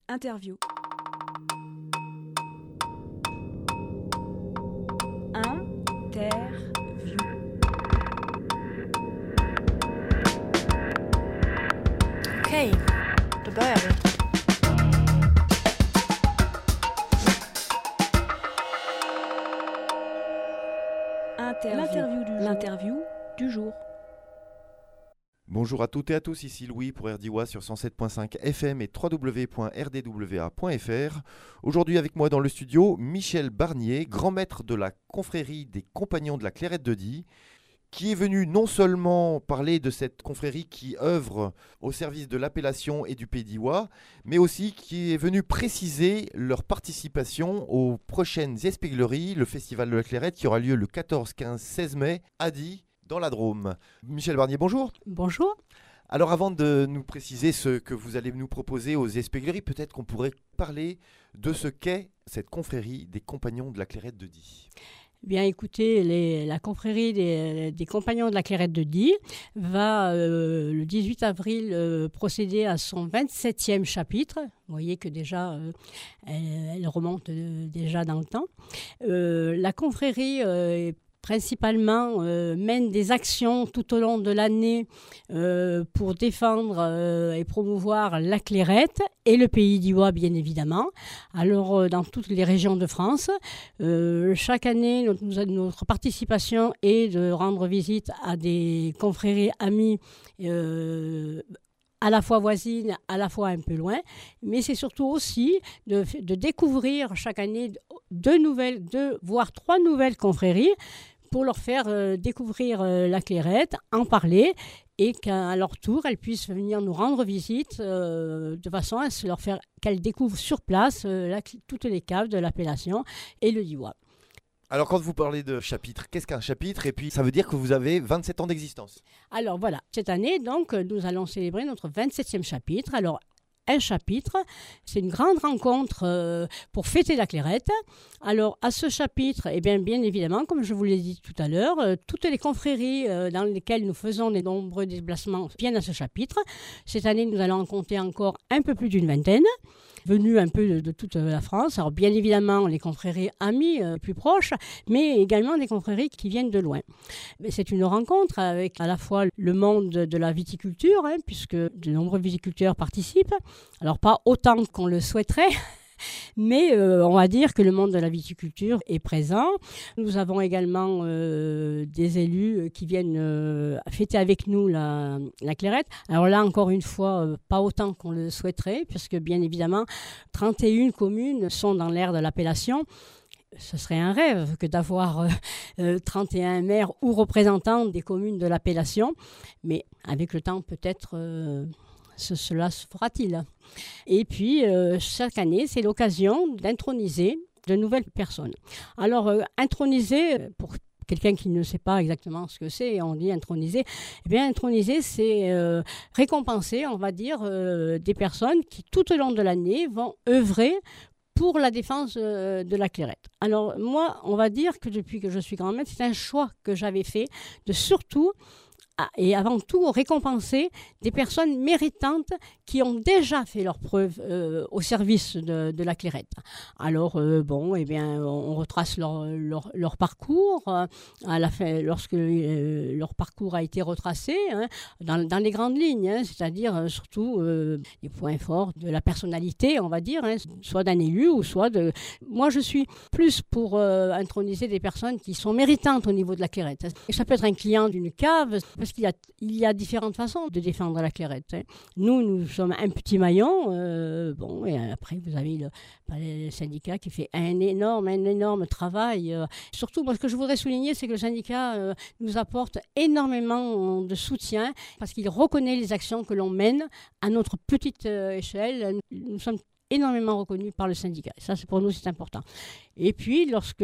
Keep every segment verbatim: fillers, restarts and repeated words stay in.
Interview. Interview. Okej, då börjar vi. Interview. L'interview du jour. L'interview du jour. Bonjour à toutes et à tous, ici Louis pour R D W A sur cent sept virgule cinq F M et w w w point r d w a point f r. Aujourd'hui avec moi dans le studio, Michel Barnier, grand maître de la confrérie des Compagnons de la Clairette de Die, qui est venu non seulement parler de cette confrérie qui œuvre au service de l'appellation et du Pays d'Ivoire, mais aussi qui est venu préciser leur participation aux prochaines espiègleries, le Festival de la Clairette qui aura lieu le quatorze, quinze, seize mai à Die, dans la Drôme. Michel Barnier, bonjour. Bonjour. Alors avant de nous préciser ce que vous allez nous proposer aux espiègleries, peut-être qu'on pourrait parler de ce qu'est cette confrérie des Compagnons de la Clairette de Die. Bien écoutez, les, la confrérie des, des Compagnons de la Clairette de Die va euh, le dix-huit avril euh, procéder à son vingt-septième chapitre. Vous voyez que déjà, euh, elle, elle remonte euh, déjà dans le temps. Euh, la confrérie euh, est principalement euh, mène des actions tout au long de l'année euh, pour défendre euh, et promouvoir la Clairette et le Pays d'Ivoire, bien évidemment. Alors, euh, dans toutes les régions de France, euh, chaque année, notre, notre participation est de rendre visite à des confréries amies euh, à la fois voisines, à la fois un peu loin, mais c'est surtout aussi de, de découvrir chaque année deux nouvelles, deux, voire trois nouvelles confréries, pour leur faire euh, découvrir euh, la Clairette, en parler, et qu'à leur tour, elles puissent venir nous rendre visite euh, de façon à se leur faire qu'elles découvrent sur place euh, la, toutes les caves de l'appellation et le Diois. Alors quand vous parlez de chapitre, qu'est-ce qu'un chapitre? Et puis ça veut dire que vous avez vingt-sept ans d'existence. Alors voilà, cette année, donc, nous allons célébrer notre vingt-septième chapitre. Alors, un chapitre, c'est une grande rencontre euh, pour fêter la Clairette. Alors, à ce chapitre, eh bien, bien évidemment, comme je vous l'ai dit tout à l'heure, euh, toutes les confréries euh, dans lesquelles nous faisons de nombreux déplacements viennent à ce chapitre. Cette année, nous allons en compter encore un peu plus d'une vingtaine, venus un peu de, de toute la France. Alors, bien évidemment, les confréries amies euh, plus proches, mais également des confréries qui viennent de loin. Mais c'est une rencontre avec à la fois le monde de la viticulture, hein, puisque de nombreux viticulteurs participent. Alors, pas autant qu'on le souhaiterait, mais euh, on va dire que le monde de la viticulture est présent. Nous avons également euh, des élus qui viennent euh, fêter avec nous la, la Clairette. Alors là, encore une fois, euh, pas autant qu'on le souhaiterait, puisque bien évidemment, trente et une communes sont dans l'ère de l'appellation. Ce serait un rêve que d'avoir euh, euh, trente et un maires ou représentants des communes de l'appellation, mais avec le temps, peut-être... Euh, Ce, cela se fera-t-il. Et puis, euh, chaque année, c'est l'occasion d'introniser de nouvelles personnes. Alors, euh, introniser, pour quelqu'un qui ne sait pas exactement ce que c'est, on dit introniser, eh bien, introniser, c'est euh, récompenser, on va dire, euh, des personnes qui, tout au long de l'année, vont œuvrer pour la défense euh, de la Clairette. Alors, moi, on va dire que depuis que je suis grand-maître, c'est un choix que j'avais fait de surtout... et avant tout récompenser des personnes méritantes qui ont déjà fait leur preuve euh, au service de, de la Clairette. Alors, euh, bon, eh bien, on retrace leur, leur, leur parcours, euh, à la fin, lorsque euh, leur parcours a été retracé, hein, dans, dans les grandes lignes, hein, c'est-à-dire euh, surtout euh, les points forts de la personnalité, on va dire, hein, soit d'un élu ou soit de... Moi, je suis plus pour euh, introniser des personnes qui sont méritantes au niveau de la Clairette. Et ça peut être un client d'une cave, parce qu'il y a, il y a différentes façons de défendre la Clairette. Hein. Nous, nous sommes un petit maillon. Euh, bon, et après, vous avez le, le syndicat qui fait un énorme, un énorme travail. Euh, surtout, moi, ce que je voudrais souligner, c'est que le syndicat euh, nous apporte énormément de soutien parce qu'il reconnaît les actions que l'on mène à notre petite euh, échelle. Nous sommes énormément reconnus par le syndicat. Et ça, c'est, pour nous, c'est important. Et puis, lorsque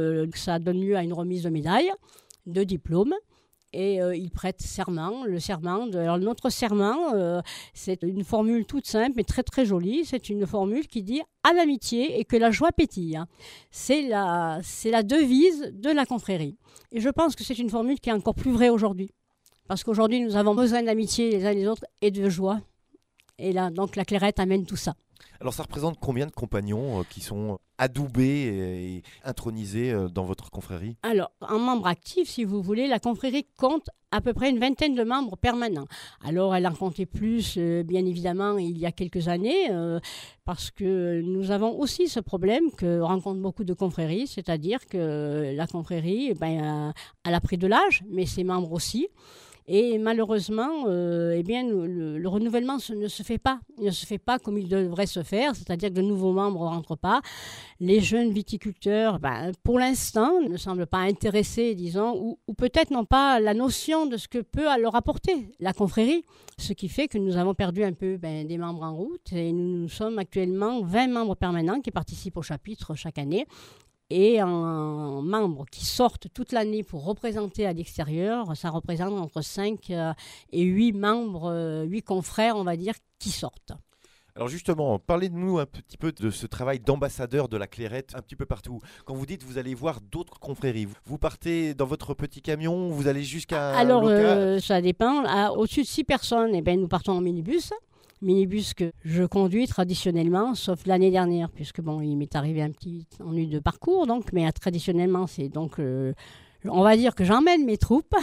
ça donne lieu à une remise de médailles, de diplômes, et euh, il prête serment, le serment. De, alors notre serment, euh, c'est une formule toute simple mais très très jolie. C'est une formule qui dit « à l'amitié et que la joie pétille ». C'est la, c'est la devise de la confrérie. Et je pense que c'est une formule qui est encore plus vraie aujourd'hui. Parce qu'aujourd'hui, nous avons besoin d'amitié les uns les autres et de joie. Et là, donc la Clairette amène tout ça. Alors ça représente combien de compagnons euh, qui sont adoubés et, et intronisés euh, dans votre confrérie? Alors, en membre actif, si vous voulez, la confrérie compte à peu près une vingtaine de membres permanents. Alors, elle en comptait plus, euh, bien évidemment, il y a quelques années, euh, parce que nous avons aussi ce problème que rencontrent beaucoup de confréries, c'est-à-dire que la confrérie, ben, elle a pris de l'âge, mais ses membres aussi. Et malheureusement, euh, eh bien, le, le renouvellement se, ne se fait pas. Il ne se fait pas comme il devrait se faire, c'est-à-dire que de nouveaux membres ne rentrent pas. Les jeunes viticulteurs, ben, pour l'instant, ne semblent pas intéressés, disons, ou, ou peut-être n'ont pas la notion de ce que peut leur apporter la confrérie, ce qui fait que nous avons perdu un peu ben, des membres en route. Et nous, nous sommes actuellement vingt membres permanents qui participent au chapitre chaque année. Et en membres qui sortent toute l'année pour représenter à l'extérieur, ça représente entre cinq et huit membres, huit confrères, on va dire, qui sortent. Alors justement, parlez-nous un petit peu de ce travail d'ambassadeur de la Clairette un petit peu partout. Quand vous dites vous allez voir d'autres confréries, vous partez dans votre petit camion, vous allez jusqu'à Alors, local euh, ça dépend. À, au-dessus de six personnes, eh ben, nous partons en minibus. Minibus que je conduis traditionnellement, sauf l'année dernière, puisque bon, il m'est arrivé un petit ennui de parcours, donc, mais euh, traditionnellement, c'est donc, euh, on va dire que j'emmène mes troupes.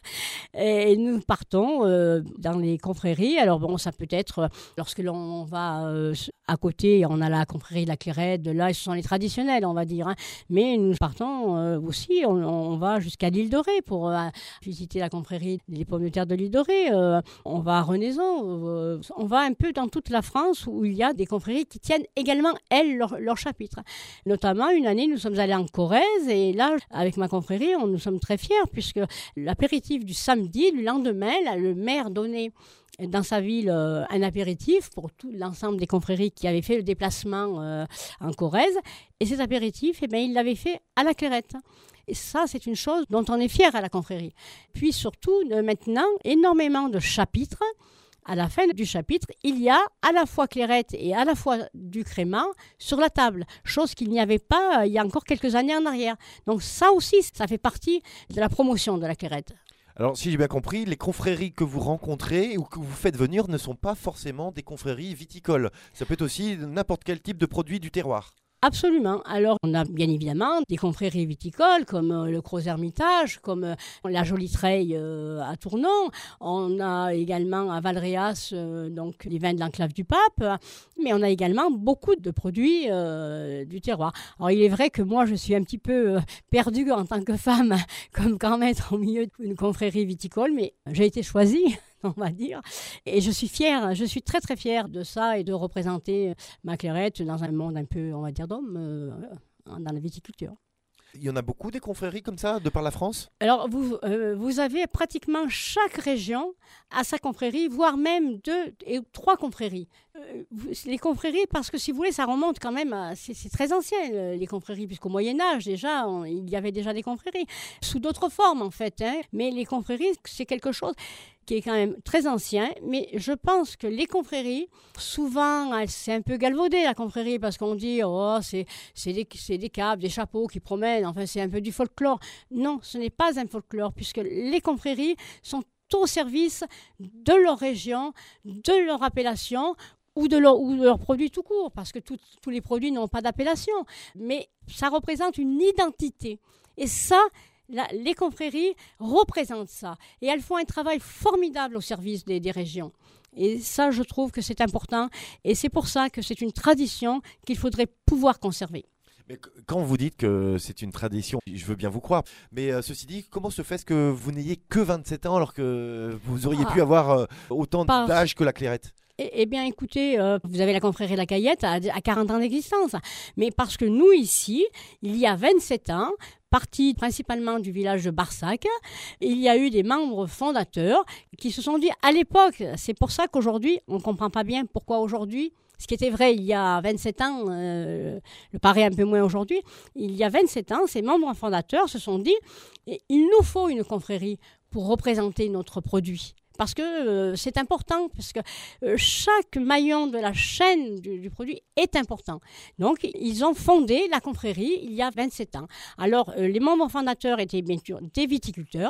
Et nous partons euh, dans les confréries. Alors bon, ça peut être euh, lorsque l'on va euh, à côté, on a la confrérie de la Clairette, de là, ce sont les traditionnels, on va dire. Hein. Mais nous partons euh, aussi, on, on va jusqu'à l'île de Ré pour euh, visiter la confrérie des pommes de terre de l'île de Ré. Euh, on va à Renaison, euh, on va un peu dans toute la France où il y a des confréries qui tiennent également, elles, leur, leur chapitre. Notamment, une année, nous sommes allés en Corrèze et là, avec ma confrérie, on, nous sommes très fiers puisque l'apéritif du samedi, le lendemain, là, le maire donnait dans sa ville euh, un apéritif pour tout l'ensemble des confréries qui avaient fait le déplacement euh, en Corrèze. Et cet apéritif, eh bien, il l'avait fait à la Clairette. Et ça, c'est une chose dont on est fier à la confrérie. Puis surtout, euh, maintenant, énormément de chapitres. À la fin du chapitre, il y a à la fois Clairette et à la fois du crément sur la table, chose qu'il n'y avait pas euh, il y a encore quelques années en arrière. Donc ça aussi, ça fait partie de la promotion de la Clairette. Alors, si j'ai bien compris, les confréries que vous rencontrez ou que vous faites venir ne sont pas forcément des confréries viticoles. Ça peut être aussi n'importe quel type de produit du terroir. Absolument. Alors, on a bien évidemment des confréries viticoles comme euh, le Cros Hermitage, comme euh, la Jolie Treille euh, à Tournon. On a également à Valréas euh, donc les vins de l'Enclave du Pape. Mais on a également beaucoup de produits euh, du terroir. Alors, il est vrai que moi, je suis un petit peu euh, perdue en tant que femme comme grand maître au milieu d'une confrérie viticole, mais j'ai été choisie. On va dire. Et je suis fière, je suis très très fière de ça et de représenter ma Clairette dans un monde un peu, on va dire, d'hommes euh, dans la viticulture. Il y en a beaucoup des confréries comme ça, de par la France? Alors, vous, euh, vous avez pratiquement chaque région à sa confrérie, voire même deux et trois confréries. Euh, les confréries, parce que si vous voulez, ça remonte quand même, à, c'est, c'est très ancien, les confréries, puisqu'au Moyen-Âge, déjà, on, il y avait déjà des confréries, sous d'autres formes, en fait. Hein. Mais les confréries, c'est quelque chose qui est quand même très ancien, mais je pense que les confréries, souvent, c'est un peu galvaudé, la confrérie, parce qu'on dit, oh, c'est, c'est, des, c'est des capes, des chapeaux qui promènent, enfin, c'est un peu du folklore. Non, ce n'est pas un folklore, puisque les confréries sont au service de leur région, de leur appellation, ou de, leur, ou de leurs produits tout court, parce que tout, tous les produits n'ont pas d'appellation. Mais ça représente une identité. Et ça, La, les confréries représentent ça et elles font un travail formidable au service des, des régions. Et ça, je trouve que c'est important et c'est pour ça que c'est une tradition qu'il faudrait pouvoir conserver. Mais quand vous dites que c'est une tradition, je veux bien vous croire. Mais euh, ceci dit, comment se fait-ce que vous n'ayez que vingt-sept ans alors que vous auriez ah, pu avoir euh, autant par... d'âge que la Clairette? Eh bien, écoutez, euh, vous avez la confrérie de la Caillette à, à quarante ans d'existence. Mais parce que nous, ici, il y a vingt-sept ans, partis principalement du village de Barsac, il y a eu des membres fondateurs qui se sont dit, à l'époque, c'est pour ça qu'aujourd'hui, on ne comprend pas bien pourquoi aujourd'hui, ce qui était vrai il y a vingt-sept ans, euh, le paraît un peu moins aujourd'hui, il y a vingt-sept ans, ces membres fondateurs se sont dit, il nous faut une confrérie pour représenter notre produit. Parce que euh, c'est important, parce que euh, chaque maillon de la chaîne du, du produit est important. Donc, ils ont fondé la confrérie il y a vingt-sept ans. Alors, euh, les membres fondateurs étaient bien sûr des viticulteurs,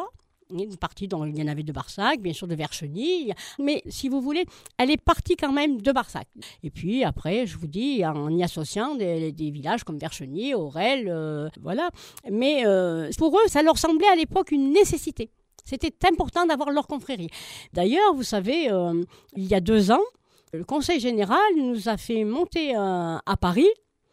Une partie dont il y en avait de Barsac, bien sûr de Vercheny, mais si vous voulez, elle est partie quand même de Barsac. Et puis après, je vous dis, en y associant des, des villages comme Vercheny, Aurel, euh, voilà. Mais euh, pour eux, ça leur semblait à l'époque une nécessité. C'était important d'avoir leur confrérie. D'ailleurs, vous savez, euh, il y a deux ans, le Conseil général nous a fait monter euh, à Paris,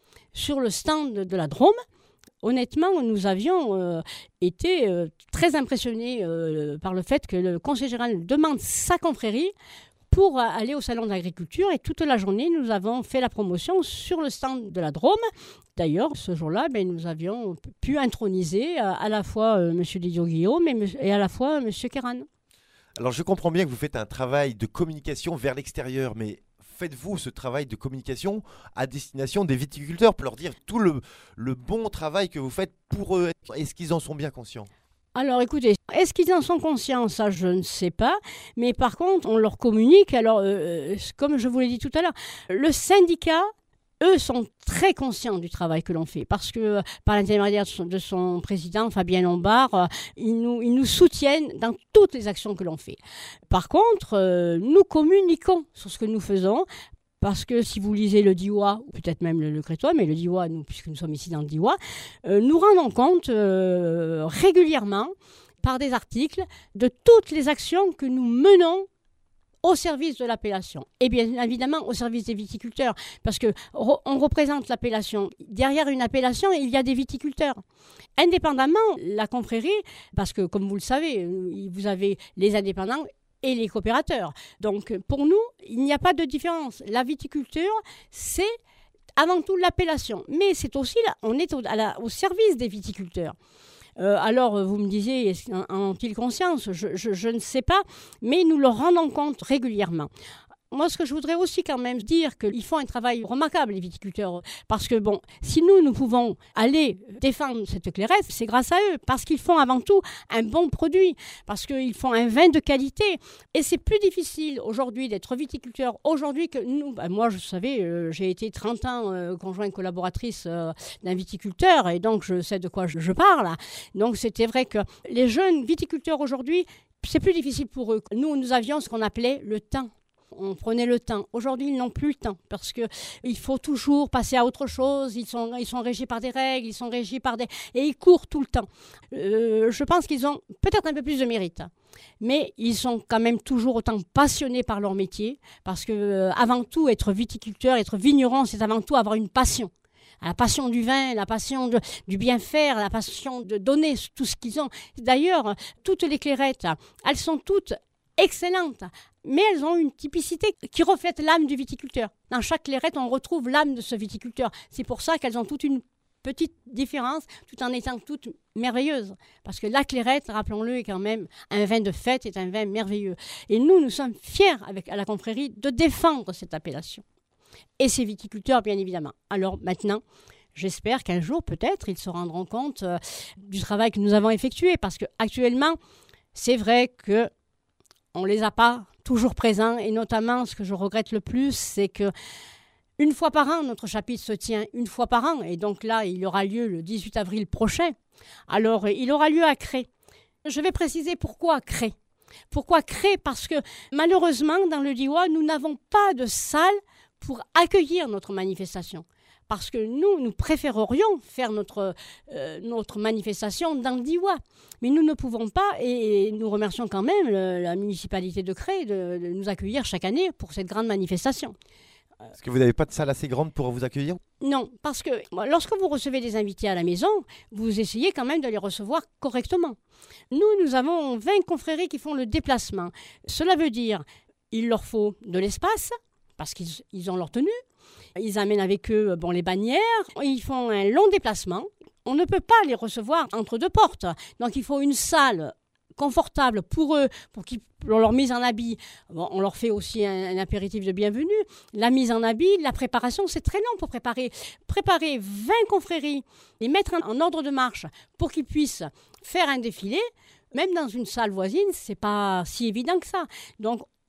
sur le stand de la Drôme. Honnêtement, nous avions euh, été euh, très impressionnés euh, par le fait que le Conseil général demande sa confrérie pour aller au salon de l'agriculture. Et toute la journée, nous avons fait la promotion sur le stand de la Drôme. D'ailleurs, ce jour-là, ben, nous avions pu introniser euh, à la fois euh, M. Didier-Guillaume et, et à la fois M. Kéran. Alors, je comprends bien que vous faites un travail de communication vers l'extérieur, mais faites-vous ce travail de communication à destination des viticulteurs pour leur dire tout le, le bon travail que vous faites pour eux? Est-ce qu'ils en sont bien conscients? Alors écoutez, est-ce qu'ils en sont conscients? Ça, je ne sais pas. Mais par contre, on leur communique. Alors, euh, comme je vous l'ai dit tout à l'heure, le syndicat, eux, sont très conscients du travail que l'on fait. Parce que, par l'intermédiaire de son, de son président, Fabien Lombard, euh, ils, nous, ils nous soutiennent dans toutes les actions que l'on fait. Par contre, euh, nous communiquons sur ce que nous faisons. Parce que si vous lisez le Diois, ou peut-être même le, le Crétois, mais le Diois, nous, puisque nous sommes ici dans le Diois, euh, nous rendons compte euh, régulièrement, par des articles, de toutes les actions que nous menons au service de l'appellation. Et bien évidemment au service des viticulteurs, parce qu'on re- représente l'appellation. Derrière une appellation, il y a des viticulteurs. Indépendamment, la confrérie, parce que comme vous le savez, vous avez les indépendants et les coopérateurs. Donc pour nous, il n'y a pas de différence. La viticulture, c'est avant tout l'appellation, mais c'est aussi, là, on est au, à la, au service des viticulteurs. Euh, alors, vous me disiez, en ont-ils conscience? je, je, je ne sais pas, mais nous le rendons compte régulièrement. Moi, ce que je voudrais aussi quand même dire, qu'ils font un travail remarquable, les viticulteurs. Parce que, bon, si nous, nous pouvons aller défendre cette clairette, c'est grâce à eux. Parce qu'ils font avant tout un bon produit. Parce qu'ils font un vin de qualité. Et c'est plus difficile aujourd'hui d'être viticulteur aujourd'hui que nous. Ben, moi, je savais, euh, j'ai été trente ans euh, conjointe collaboratrice euh, d'un viticulteur. Et donc, je sais de quoi je, je parle. Donc, c'était vrai que les jeunes viticulteurs aujourd'hui, c'est plus difficile pour eux. Nous, nous avions ce qu'on appelait le temps. On prenait le temps. Aujourd'hui, ils n'ont plus le temps parce qu'il faut toujours passer à autre chose. Ils sont, ils sont régis par des règles, ils sont régis par des... Et ils courent tout le temps. Euh, je pense qu'ils ont peut-être un peu plus de mérite. Mais ils sont quand même toujours autant passionnés par leur métier parce que, euh, avant tout, être viticulteur, être vigneron, c'est avant tout avoir une passion. La passion du vin, la passion de, du bien faire, la passion de donner tout ce qu'ils ont. D'ailleurs, toutes les clairettes, elles sont toutes excellentes, mais elles ont une typicité qui reflète l'âme du viticulteur. Dans chaque clairette, on retrouve l'âme de ce viticulteur. C'est pour ça qu'elles ont toute une petite différence, tout en étant toutes merveilleuses. Parce que la clairette, rappelons-le, est quand même un vin de fête, est un vin merveilleux. Et nous, nous sommes fiers, avec, à la confrérie, de défendre cette appellation. Et ces viticulteurs, bien évidemment. Alors maintenant, j'espère qu'un jour, peut-être, ils se rendront compte euh, du travail que nous avons effectué. Parce qu'actuellement, c'est vrai que on ne les a pas toujours présents, et notamment, ce que je regrette le plus, c'est que une fois par an, notre chapitre se tient une fois par an, et donc là, il aura lieu le dix-huit avril prochain. Alors, il aura lieu à Cré. Je vais préciser pourquoi Cré. Pourquoi Cré? Parce que malheureusement, dans le Diois, nous n'avons pas de salle pour accueillir notre manifestation. Parce que nous, nous préférerions faire notre, euh, notre manifestation dans le Diois. Mais nous ne pouvons pas, et nous remercions quand même le, la municipalité de Cré de, de nous accueillir chaque année pour cette grande manifestation. Est-ce que vous n'avez pas de salle assez grande pour vous accueillir? Non, parce que lorsque vous recevez des invités à la maison, vous essayez quand même de les recevoir correctement. Nous, nous avons vingt confréries qui font le déplacement. Cela veut dire qu'il leur faut de l'espace, parce qu'ils ils ont leur tenue. Ils amènent avec eux bon, les bannières. Ils font un long déplacement. On ne peut pas les recevoir entre deux portes. Donc, il faut une salle confortable pour eux, pour qu'ils pour leur mise en habit. Bon, on leur fait aussi un, un apéritif de bienvenue. La mise en habit, la préparation, c'est très long pour préparer. Préparer vingt confréries, les mettre en, en ordre de marche pour qu'ils puissent faire un défilé, même dans une salle voisine, c'est pas si évident que ça. Donc,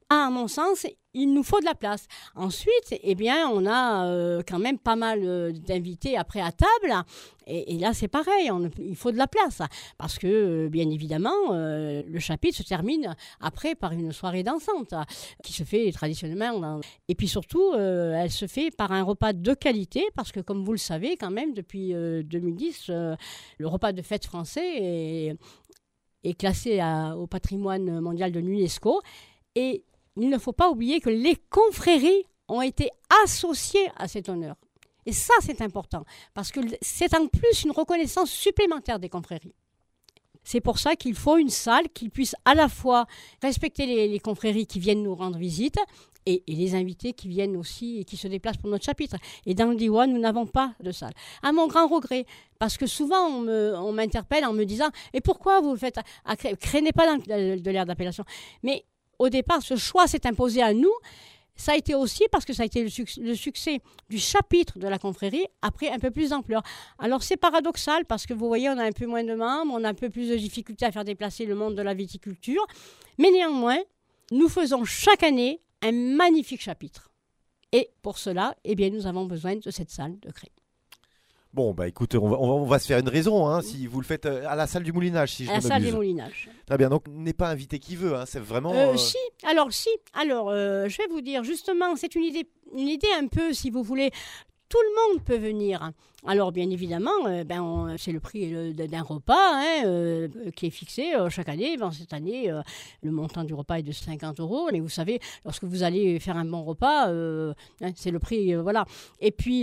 à mon sens, il nous faut de la place. Ensuite, eh bien, on a euh, quand même pas mal euh, d'invités après à table. Et, et là, c'est pareil, on, il faut de la place. Parce que, euh, bien évidemment, euh, le chapitre se termine après par une soirée dansante qui se fait traditionnellement. Dans... Et puis surtout, euh, elle se fait par un repas de qualité. Parce que, comme vous le savez, quand même, depuis euh, deux mille dix, euh, le repas de fête français est, est classé à, au patrimoine mondial de l'UNESCO. Et il ne faut pas oublier que les confréries ont été associées à cet honneur. Et ça, c'est important, parce que c'est en plus une reconnaissance supplémentaire des confréries. C'est pour ça qu'il faut une salle qui puisse à la fois respecter les, les confréries qui viennent nous rendre visite et, et les invités qui viennent aussi et qui se déplacent pour notre chapitre. Et dans le Diwan, nous n'avons pas de salle. À mon grand regret, parce que souvent on, me, on m'interpelle en me disant « Et pourquoi vous le faites à, à Cré- Cré n'est pas dans de, de l'aire d'appellation ?» Mais au départ, ce choix s'est imposé à nous. Ça a été aussi parce que ça a été le, suc- le succès du chapitre de la confrérie a pris un peu plus d'ampleur. Alors c'est paradoxal parce que vous voyez, on a un peu moins de membres, on a un peu plus de difficultés à faire déplacer le monde de la viticulture. Mais néanmoins, nous faisons chaque année un magnifique chapitre. Et pour cela, eh bien, nous avons besoin de cette salle de Cré. Bon, bah écoutez, on va, on va, on va se faire une raison, hein, si vous le faites à la salle du Moulinage, si je à ne la m'abuse. salle des Moulinages. Très bien, donc n'est pas invité qui veut, hein, c'est vraiment... Euh, euh, Si, alors si, alors euh, je vais vous dire, justement, c'est une idée, une idée un peu, si vous voulez, tout le monde peut venir. Alors bien évidemment, euh, ben, on- c'est le prix euh, d'un repas hein, euh, qui est fixé euh, chaque année. Ben, cette année, euh, le montant du repas est de cinquante euros. Mais vous savez, lorsque vous allez faire un bon repas, euh, hein, c'est le prix, euh, voilà. Et puis,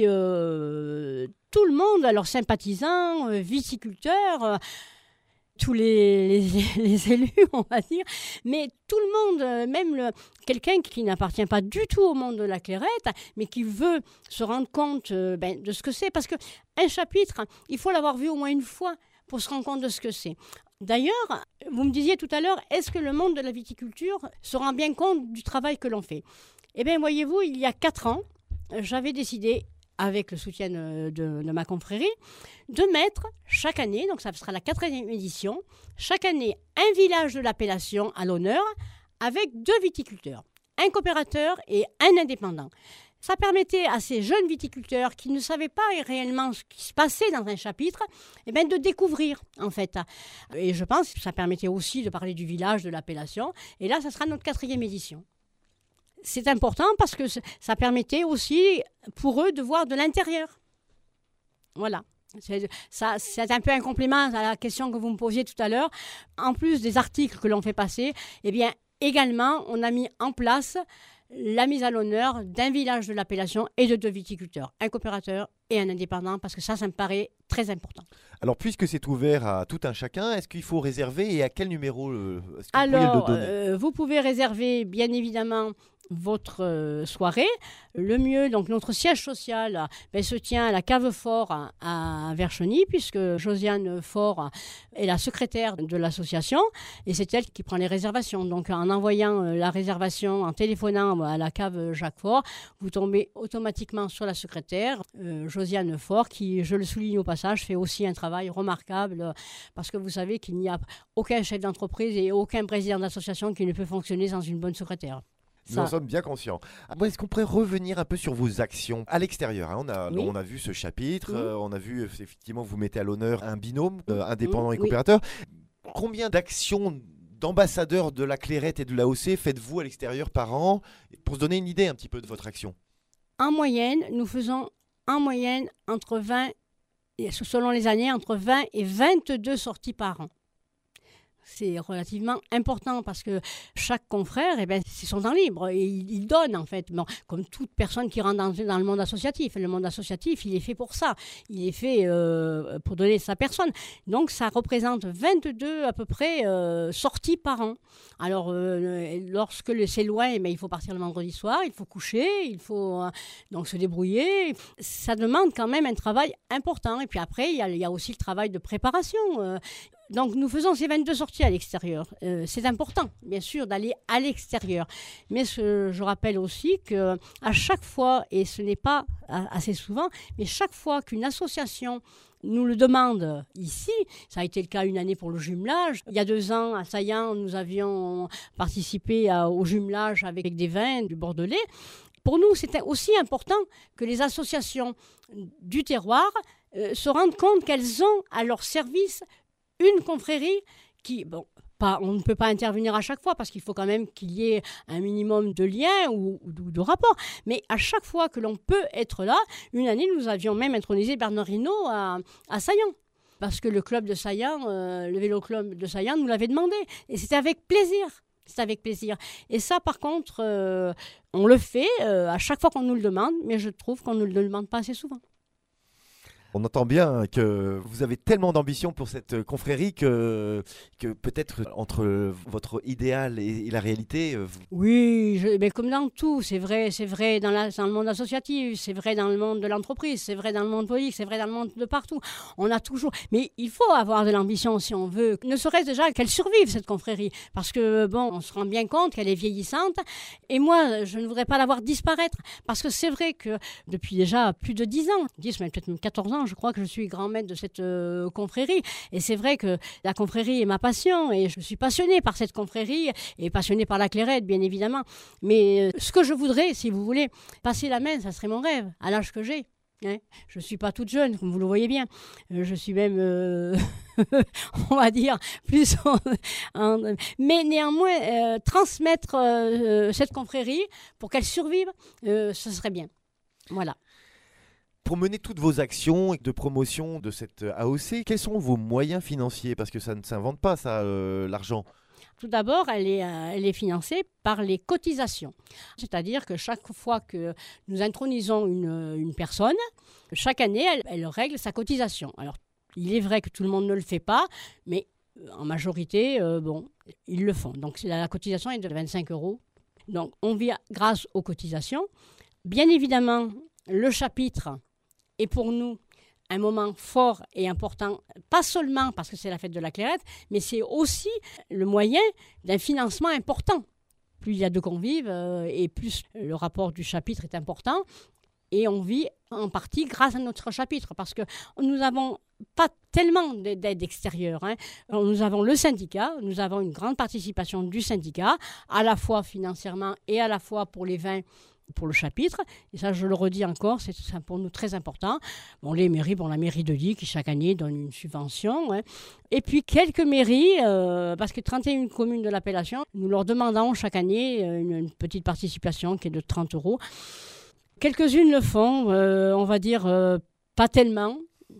euh, tout le monde, alors sympathisants, euh, viticulteurs, euh, tous les, les, les élus, on va dire, mais tout le monde, euh, même le, quelqu'un qui n'appartient pas du tout au monde de la clairette, mais qui veut se rendre compte euh, ben, de ce que c'est. Parce qu'un chapitre, il faut l'avoir vu au moins une fois pour se rendre compte de ce que c'est. D'ailleurs, vous me disiez tout à l'heure, est-ce que le monde de la viticulture se rend bien compte du travail que l'on fait ? Eh bien, voyez-vous, il y a quatre ans, j'avais décidé, avec le soutien de, de, de ma confrérie, de mettre chaque année, donc ça sera la quatrième édition, chaque année un village de l'appellation à l'honneur avec deux viticulteurs, un coopérateur et un indépendant. Ça permettait à ces jeunes viticulteurs qui ne savaient pas réellement ce qui se passait dans un chapitre, eh bien de découvrir en fait. Et je pense que ça permettait aussi de parler du village, de l'appellation. Et là, ça sera notre quatrième édition. C'est important parce que ça permettait aussi pour eux de voir de l'intérieur. Voilà. C'est, ça, c'est un peu un complément à la question que vous me posiez tout à l'heure. En plus des articles que l'on fait passer, eh bien, également, on a mis en place la mise à l'honneur d'un village de l'appellation et de deux viticulteurs, un coopérateur et un indépendant, parce que ça, ça me paraît très important. Alors, puisque c'est ouvert à tout un chacun, est-ce qu'il faut réserver et à quel numéro euh, est-ce que vous Alors, pourriez le donner euh, vous pouvez réserver, bien évidemment, votre euh, soirée. Le mieux, donc notre siège social ben, se tient à la Cave Fort à, à Vercheny, puisque Josiane Fort est la secrétaire de l'association et c'est elle qui prend les réservations. Donc en envoyant euh, la réservation, en téléphonant à la Cave Jacques Fort, vous tombez automatiquement sur la secrétaire, euh, Josiane Fort, qui, je le souligne au passage, fait aussi un travail remarquable euh, parce que vous savez qu'il n'y a aucun chef d'entreprise et aucun président d'association qui ne peut fonctionner sans une bonne secrétaire. Nous en sommes bien conscients. Bon, est-ce qu'on pourrait revenir un peu sur vos actions à l'extérieur hein, on, a, Oui. on a vu ce chapitre, Mmh. euh, on a vu effectivement vous mettez à l'honneur un binôme euh, indépendant Mmh, et oui. coopérateur. Combien d'actions d'ambassadeurs de la Clairette et de l'A O C faites-vous à l'extérieur par an pour se donner une idée un petit peu de votre action? En moyenne, nous faisons en moyenne entre vingt, et selon les années, entre vingt et vingt-deux sorties par an. C'est relativement important parce que chaque confrère, eh ben, c'est son temps libre et il, il donne en fait, bon, comme toute personne qui rentre dans, dans le monde associatif. Le monde associatif, il est fait pour ça, il est fait euh, pour donner sa personne. Donc ça représente vingt-deux à peu près euh, sorties par an. Alors euh, lorsque le, c'est loin, eh ben, il faut partir le vendredi soir, il faut coucher, il faut euh, donc se débrouiller. Ça demande quand même un travail important. Et puis après, il y a, il y a aussi le travail de préparation. Euh, donc nous faisons ces vingt-deux sorties à l'extérieur. Euh, c'est important, bien sûr, d'aller à l'extérieur. Mais ce, je rappelle aussi qu'à chaque fois, et ce n'est pas assez souvent, mais chaque fois qu'une association nous le demande ici, ça a été le cas une année pour le jumelage. Il y a deux ans, à Saillant, nous avions participé à, au jumelage avec des vins du Bordelais. Pour nous, c'était aussi important que les associations du terroir euh, se rendent compte qu'elles ont à leur service une confrérie qui, bon, pas, on ne peut pas intervenir à chaque fois parce qu'il faut quand même qu'il y ait un minimum de liens ou, ou de, de rapports. Mais à chaque fois que l'on peut être là, une année, nous avions même intronisé Bernard Hinault à, à Saillant. Parce que le club de Saillant, euh, le vélo club de Saillant nous l'avait demandé. Et c'était avec plaisir. C'est avec plaisir. Et ça, par contre, euh, on le fait euh, à chaque fois qu'on nous le demande, mais je trouve qu'on ne le demande pas assez souvent. On entend bien que vous avez tellement d'ambition pour cette confrérie que, que peut-être entre votre idéal et, et la réalité... Vous... Oui, je, mais comme dans tout, c'est vrai, c'est vrai dans, la, dans le monde associatif, c'est vrai dans le monde de l'entreprise, c'est vrai dans le monde politique, c'est vrai dans le monde de partout. On a toujours... Mais il faut avoir de l'ambition si on veut, ne serait-ce déjà qu'elle survive, cette confrérie. Parce que, bon, on se rend bien compte qu'elle est vieillissante. Et moi, je ne voudrais pas la voir disparaître. Parce que c'est vrai que depuis déjà plus de dix ans, dix, mais peut-être même quatorze ans, je crois que je suis grand maître de cette euh, confrérie. Et c'est vrai que la confrérie est ma passion et je suis passionnée par cette confrérie et passionnée par la Clairette, bien évidemment. Mais euh, ce que je voudrais, si vous voulez, passer la main, ça serait mon rêve, à l'âge que j'ai. Hein. Je ne suis pas toute jeune, comme vous le voyez bien. Euh, je suis même, euh, on va dire, plus... En, en, mais néanmoins, euh, transmettre euh, cette confrérie pour qu'elle survive, euh, ce serait bien. Voilà. Pour mener toutes vos actions de promotion de cette A O C, quels sont vos moyens financiers? Parce que ça ne s'invente pas, ça, euh, l'argent. Tout d'abord, elle est, euh, elle est financée par les cotisations. C'est-à-dire que chaque fois que nous intronisons une, une personne, chaque année, elle, elle règle sa cotisation. Alors, il est vrai que tout le monde ne le fait pas, mais en majorité, euh, bon, ils le font. Donc, la, la cotisation est de vingt-cinq euros. Donc, on vit grâce aux cotisations. Bien évidemment, le chapitre est pour nous un moment fort et important, pas seulement parce que c'est la fête de la Clairette, mais c'est aussi le moyen d'un financement important. Plus il y a de convives euh, et plus le rapport du chapitre est important. Et on vit en partie grâce à notre chapitre parce que nous n'avons pas tellement d'aide extérieure. Hein. Nous avons le syndicat, nous avons une grande participation du syndicat, à la fois financièrement et à la fois pour les vins, pour le chapitre, et ça je le redis encore, c'est pour nous très important. Bon, les mairies, bon, la mairie de Lille qui chaque année donne une subvention, hein. Et puis quelques mairies, euh, parce que trente et une communes de l'appellation, nous leur demandons chaque année une, une petite participation qui est de trente euros. Quelques-unes le font, euh, on va dire euh, pas tellement.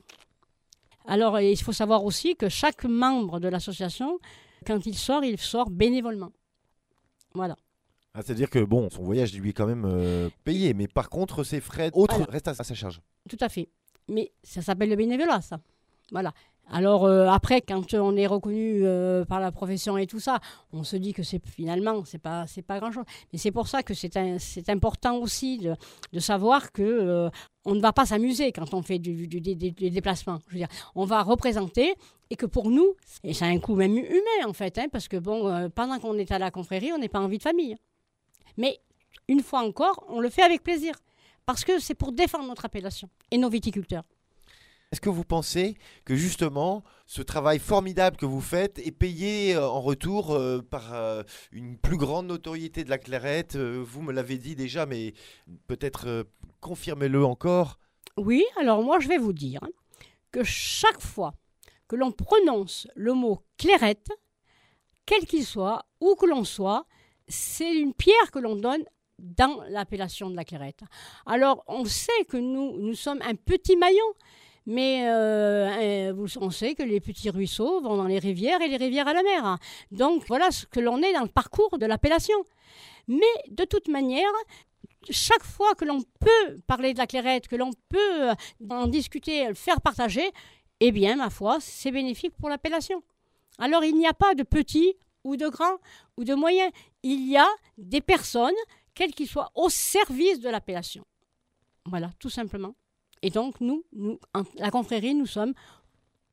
Alors il faut savoir aussi que chaque membre de l'association, quand il sort, il sort bénévolement. Voilà. Ah, c'est-à-dire que bon, son voyage lui est quand même euh, payé, mais par contre, ses frais autres Alors, restent à, à sa charge. Tout à fait. Mais ça s'appelle le bénévolat, ça. Voilà. Alors euh, après, quand on est reconnu euh, par la profession et tout ça, on se dit que c'est finalement, c'est pas, c'est pas grand-chose. Mais c'est pour ça que c'est, un, c'est important aussi de, de savoir que euh, on ne va pas s'amuser quand on fait du, du, du, du déplacement. Je veux dire, on va représenter et que pour nous, et ça a un coût même humain en fait, hein, parce que bon, euh, pendant qu'on est à la confrérie, on n'est pas en vie de famille. Mais une fois encore, on le fait avec plaisir parce que c'est pour défendre notre appellation et nos viticulteurs. Est-ce que vous pensez que justement ce travail formidable que vous faites est payé en retour euh, par euh, une plus grande notoriété de la Clairette? euh, Vous me l'avez dit déjà, mais peut-être euh, confirmez-le encore. Oui, alors moi je vais vous dire que chaque fois que l'on prononce le mot Clairette, quel qu'il soit, où que l'on soit, c'est une pierre que l'on donne dans l'appellation de la Clairette. Alors, on sait que nous, nous sommes un petit maillon, mais euh, on sait que les petits ruisseaux vont dans les rivières et les rivières à la mer. Donc, voilà ce que l'on est dans le parcours de l'appellation. Mais, de toute manière, chaque fois que l'on peut parler de la Clairette, que l'on peut en discuter, le faire partager, eh bien, ma foi, c'est bénéfique pour l'appellation. Alors, il n'y a pas de petits ou de grands, ou de moyens. Il y a des personnes, quelles qu'ils soient, au service de l'appellation. Voilà, tout simplement. Et donc, nous, nous en, la confrérie, nous sommes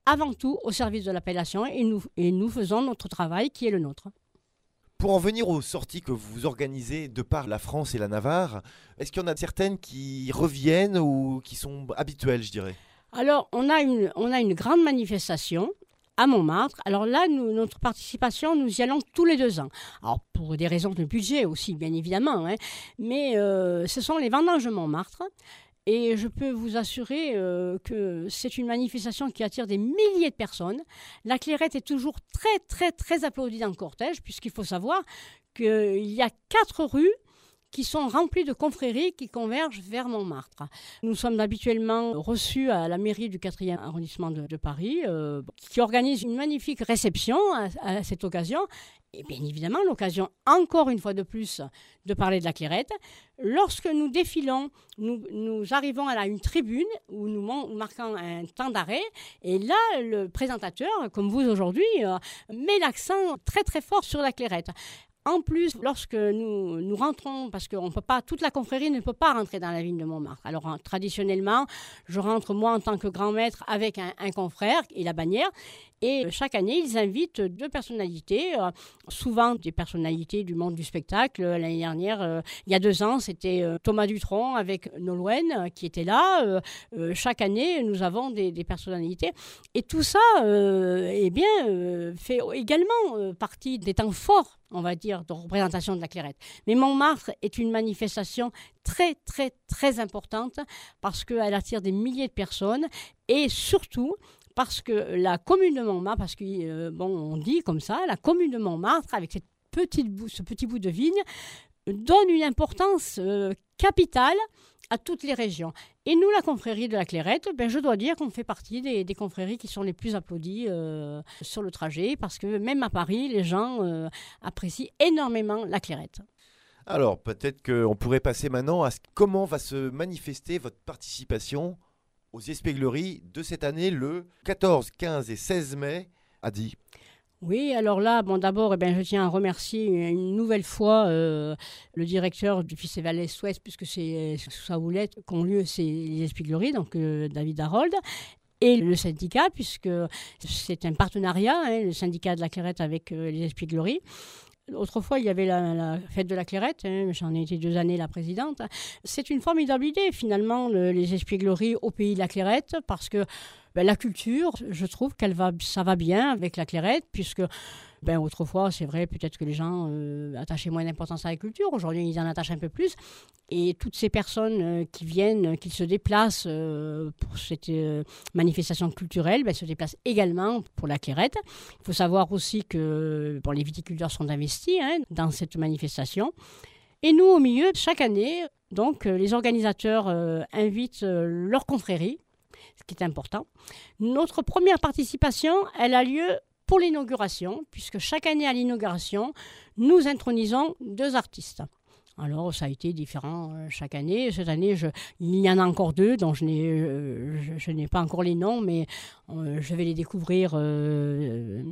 avant tout au service de l'appellation et nous, et nous faisons notre travail qui est le nôtre. Pour en venir aux sorties que vous organisez de par la France et la Navarre, est-ce qu'il y en a certaines qui reviennent ou qui sont habituelles, je dirais ? Alors, on a une, on a une grande manifestation à Montmartre. Alors là, nous, notre participation, nous y allons tous les deux ans. Alors, pour des raisons de budget aussi, bien évidemment. Hein, mais euh, ce sont les vendanges de Montmartre. Et je peux vous assurer euh, que c'est une manifestation qui attire des milliers de personnes. La Clairette est toujours très, très, très applaudie dans le cortège, puisqu'il faut savoir qu'il y a quatre rues qui sont remplies de confréries qui convergent vers Montmartre. Nous sommes habituellement reçus à la mairie du quatrième arrondissement de, de Paris, euh, qui organise une magnifique réception à, à cette occasion. Et bien évidemment, l'occasion, encore une fois de plus, de parler de la Clairette. Lorsque nous défilons, nous, nous arrivons à la, une tribune où nous, mon, nous marquons un temps d'arrêt. Et là, le présentateur, comme vous aujourd'hui, euh, met l'accent très très fort sur la Clairette. En plus, lorsque nous, nous rentrons, parce que on peut pas, toute la confrérie ne peut pas rentrer dans la ville de Montmartre. Alors, hein, traditionnellement, je rentre moi en tant que grand maître avec un, un confrère et la bannière. Et chaque année, ils invitent deux personnalités, euh, souvent des personnalités du monde du spectacle. L'année dernière, euh, il y a deux ans, c'était euh, Thomas Dutronc avec Nolwenn euh, qui était là. Euh, euh, chaque année, nous avons des, des personnalités. Et tout ça, euh, eh bien, euh, fait également euh, partie des temps forts, on va dire, de représentation de la Clairette. Mais Montmartre est une manifestation très, très, très importante parce qu'elle attire des milliers de personnes et surtout parce que la commune de Montmartre, parce que, euh, bon, on dit comme ça, la commune de Montmartre, avec cette petite bout, ce petit bout de vigne, donne une importance euh, capitale à toutes les régions. Et nous, la confrérie de la Clairette, ben, je dois dire qu'on fait partie des, des confréries qui sont les plus applaudies euh, sur le trajet, parce que même à Paris, les gens euh, apprécient énormément la Clairette. Alors, peut-être qu'on pourrait passer maintenant à ce, comment va se manifester votre participation aux espiègleries de cette année, le quatorze, quinze et seize mai, à Die. Oui, alors là, bon, d'abord, eh bien, je tiens à remercier une nouvelle fois euh, le directeur du Festival Est-Ouest, puisque c'est sous sa houlette qu'ont lieu ces espiègleries, donc euh, David Harold, et le syndicat, puisque c'est un partenariat, hein, le syndicat de la Clairette avec euh, les espiègleries. Autrefois, il y avait la, la fête de la Clairette, hein, j'en ai été deux années la présidente. C'est une formidable idée, finalement, le, les espiègleries au pays de la Clairette, parce que ben, la culture, je trouve qu'elle va, ça va bien avec la Clairette, puisque ben, autrefois, c'est vrai, peut-être que les gens euh, attachaient moins d'importance à la culture. Aujourd'hui, ils en attachent un peu plus. Et toutes ces personnes euh, qui viennent, qui se déplacent euh, pour cette euh, manifestation culturelle, ben, se déplacent également pour la Clairette. Il faut savoir aussi que bon, les viticulteurs sont investis hein, dans cette manifestation. Et nous, au milieu, chaque année, donc, euh, les organisateurs euh, invitent euh, leurs confréries, ce qui est important. Notre première participation, elle a lieu pour l'inauguration, puisque chaque année à l'inauguration, nous intronisons deux artistes. Alors, ça a été différent euh, chaque année. Cette année, je, il y en a encore deux, dont je n'ai, euh, je, je n'ai pas encore les noms, mais euh, je vais les découvrir euh,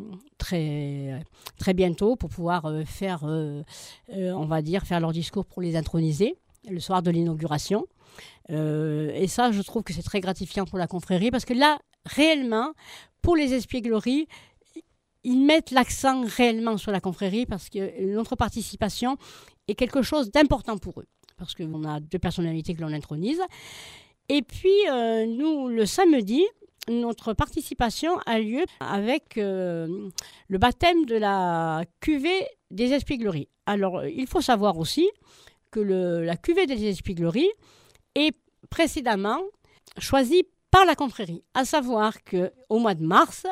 très, très bientôt pour pouvoir euh, faire, euh, euh, on va dire, faire leur discours pour les introniser le soir de l'inauguration. Euh, et ça, je trouve que c'est très gratifiant pour la confrérie, parce que là, réellement, pour les espiègleries, ils mettent l'accent réellement sur la confrérie, parce que notre participation est quelque chose d'important pour eux, parce qu'on a deux personnalités que l'on intronise. Et puis, euh, nous, le samedi, notre participation a lieu avec euh, le baptême de la cuvée des espiègleries. Alors, il faut savoir aussi que le, la cuvée des espiègleries est précédemment choisie par la confrérie, à savoir qu'au mois de mars,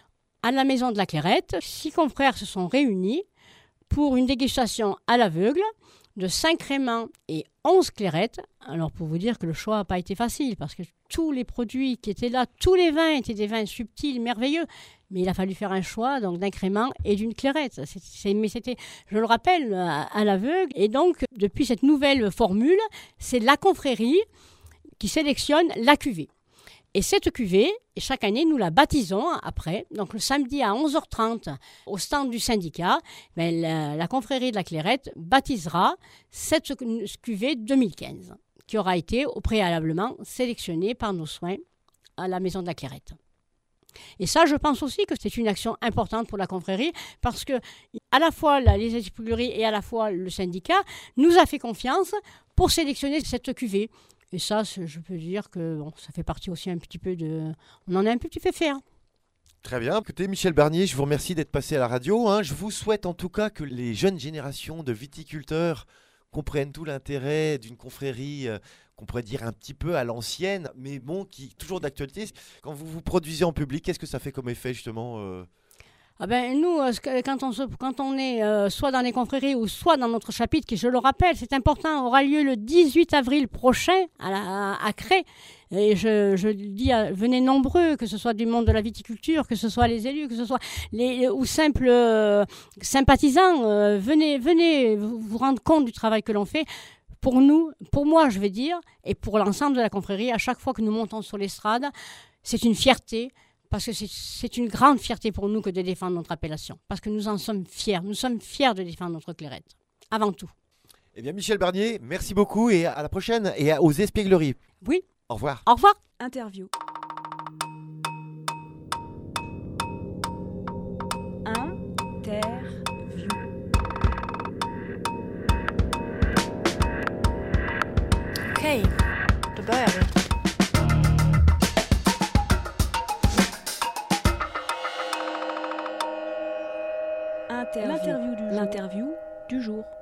à la Maison de la Clairette, six confrères se sont réunis pour une dégustation à l'aveugle de cinq créments et onze clairettes. Alors, pour vous dire que le choix n'a pas été facile, parce que tous les produits qui étaient là, tous les vins étaient des vins subtils, merveilleux, mais il a fallu faire un choix donc d'un crément et d'une clairette. C'est, c'est, mais c'était, je le rappelle, à, à l'aveugle. Et donc, depuis cette nouvelle formule, c'est la confrérie qui sélectionne la cuvée. Et cette cuvée, chaque année, nous la baptisons après. Donc, le samedi à onze heures trente, au stand du syndicat, ben, la, la confrérie de la Clairette baptisera cette cuvée deux mille quinze, qui aura été au préalablement sélectionnée par nos soins à la Maison de la Clairette. Et ça, je pense aussi que c'est une action importante pour la confrérie parce que à la fois la, les épiculeries et à la fois le syndicat nous a fait confiance pour sélectionner cette cuvée. Et ça, je peux dire que bon, ça fait partie aussi un petit peu de... On en est un petit peu fiers. Très bien. Écoutez, Michel Barnier, je vous remercie d'être passé à la radio. Hein. Je vous souhaite en tout cas que les jeunes générations de viticulteurs comprennent tout l'intérêt d'une confrérie, euh, qu'on pourrait dire un petit peu à l'ancienne, mais bon, qui est toujours d'actualité. Quand vous vous produisez en public, qu'est-ce que ça fait comme effet justement euh... Ah ben, nous, quand on, se, quand on est euh, soit dans les confréries ou soit dans notre chapitre, qui, je le rappelle, c'est important, aura lieu le dix-huit avril prochain à, la, à Cré. Et je, je dis, à, venez nombreux, que ce soit du monde de la viticulture, que ce soit les élus, que ce soit les, ou simples euh, sympathisants. Euh, venez, venez vous, vous rendre compte du travail que l'on fait. Pour nous, pour moi, je vais dire, et pour l'ensemble de la confrérie, à chaque fois que nous montons sur l'estrade, c'est une fierté. Parce que c'est, c'est une grande fierté pour nous que de défendre notre appellation. Parce que nous en sommes fiers. Nous sommes fiers de défendre notre clairette. Avant tout. Eh bien, Michel Barnier, merci beaucoup et à la prochaine. Et aux espiègleries. Oui. Au revoir. Au revoir. Interview. Interview. Okej, då börjar vi. L'interview du jour. L'interview du jour.